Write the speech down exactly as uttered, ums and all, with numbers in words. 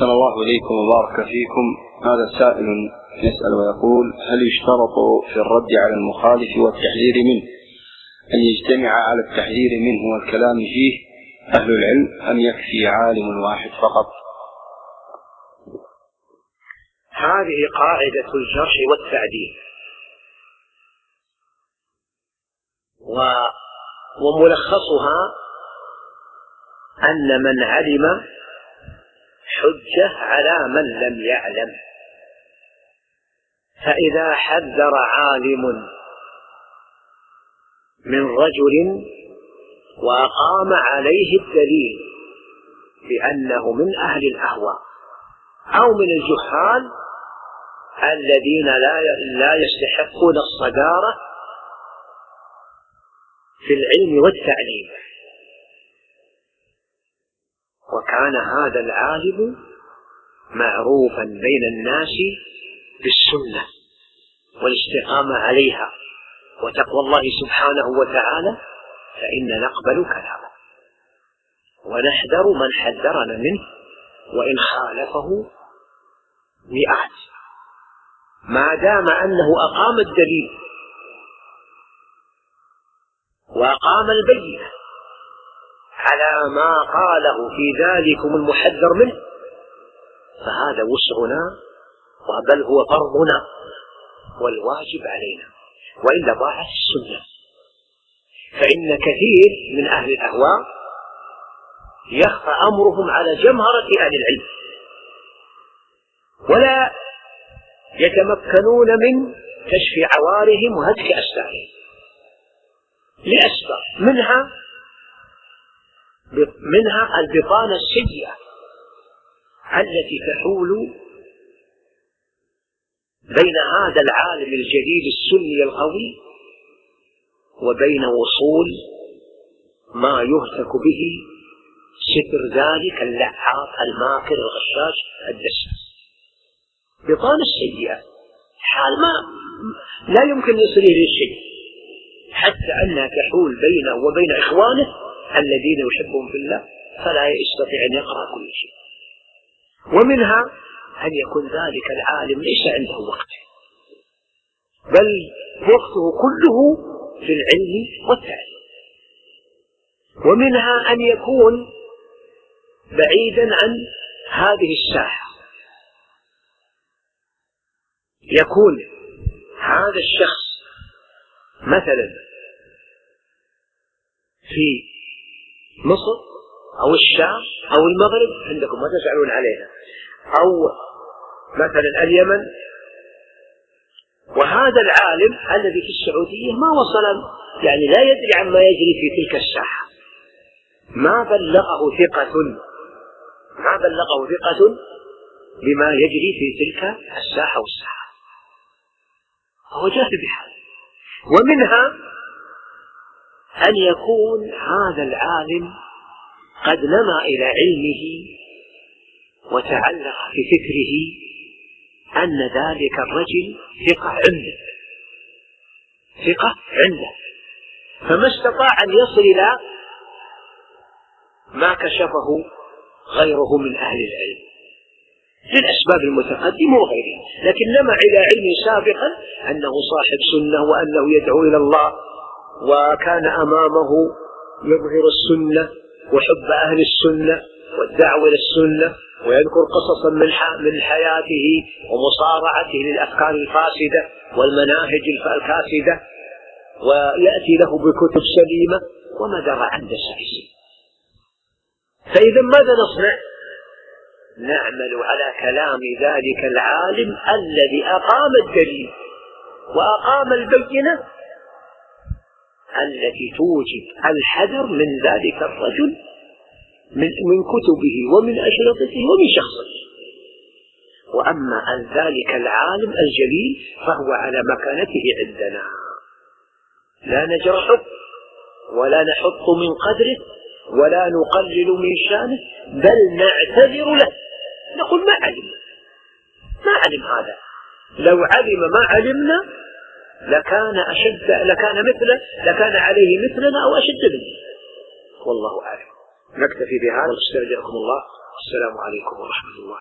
أحسن الله إليكم وبارك فيكم. هذا سائل يسأل ويقول: هل يشترط في الرد على المخالف والتحذير منه أن يجتمع على التحذير منه والكلام فيه أهل العلم، أم يكفي عالم واحد فقط؟ هذه قاعدة الجرح والتعديل، وملخصها أن من علم حجة على من لم يعلم. فإذا حذر عالم من رجل وأقام عليه الدليل بأنه من أهل الأهواء أو من الجهال الذين لا يستحقون الصدارة في العلم والتعليم، وكان هذا العالم معروفا بين الناس بالسنة والاستقامة عليها وتقوى الله سبحانه وتعالى، فإن نقبل كلامه ونحذر من حذرنا منه وإن خالفه مئات، ما دام أنه أقام الدليل وأقام البينة على ما قاله في ذلكم المحذر منه، فهذا وسعنا وبل هو فرضنا والواجب علينا، وإلا ضاعت السنة. فإن كثير من أهل الأهواء يخفى أمرهم على جمهرة أهل العلم ولا يتمكنون من كشف عوارهم وهتك أسرارهم لأسباب، منها منها البطانة السيئة التي تحول بين هذا العالم الجديد السني القوي وبين وصول ما يهتك به ستر ذلك اللعاب الماكر الغشاش الدساس. بطانة السيئة حال ما لا يمكن يصل إليه شيء، حتى أنها تحول بينه وبين إخوانه الذين يحبهم في الله، فلا يستطيع أن يقرأ كل شيء. ومنها أن يكون ذلك العالم ليس عنده وقت، بل وقته كله في العلم والتعليم. ومنها أن يكون بعيدا عن هذه الساحة، يكون هذا الشخص مثلا في مصر أو الشام أو المغرب، عندكم ما تسألون عليها، أو مثلا اليمن، وهذا العالم الذي في السعودية ما وصل، يعني لا يدري عما يجري في تلك الساحة، ما بلغه ثقة ما بلغه ثقة بما يجري في تلك الساحة والساحة، هو جاهل بحاله. ومنها أن يكون هذا العالم قد نما إلى علمه وتعلق في فكره أن ذلك الرجل ثقة عنده ثقة عنده فما استطاع أن يصل إلى ما كشفه غيره من أهل العلم للأسباب المتقدمة وغيرها، لكن نما إلى علم سابقا أنه صاحب سنة وأنه يدعو إلى الله، وكان أمامه يظهر السنة وحب أهل السنة والدعوة إلى السنة، ويذكر قصصا من حياته ومصارعته للأفكار الفاسدة والمناهج الفاسدة، ويأتي له بكتب سليمة وما درى عن دسائسه. فإذا ماذا نصنع؟ نعمل على كلام ذلك العالم الذي أقام الدليل وأقام البينة التي توجب الحذر من ذلك الرجل من, من كتبه ومن أشرطته ومن شخصه. وأما عن ذلك العالم الجليل فهو على مكانته عندنا، لا نجرحه ولا نحط من قدره ولا نقلل من شانه، بل نعتذر له، نقول ما علم ما علم هذا، لو علم ما علمنا لكان أشد لكان مثله لكان عليه مثلنا أو أشد منه، والله أعلم. نكتفي بهذا واستودعكم الله، السلام عليكم ورحمة الله.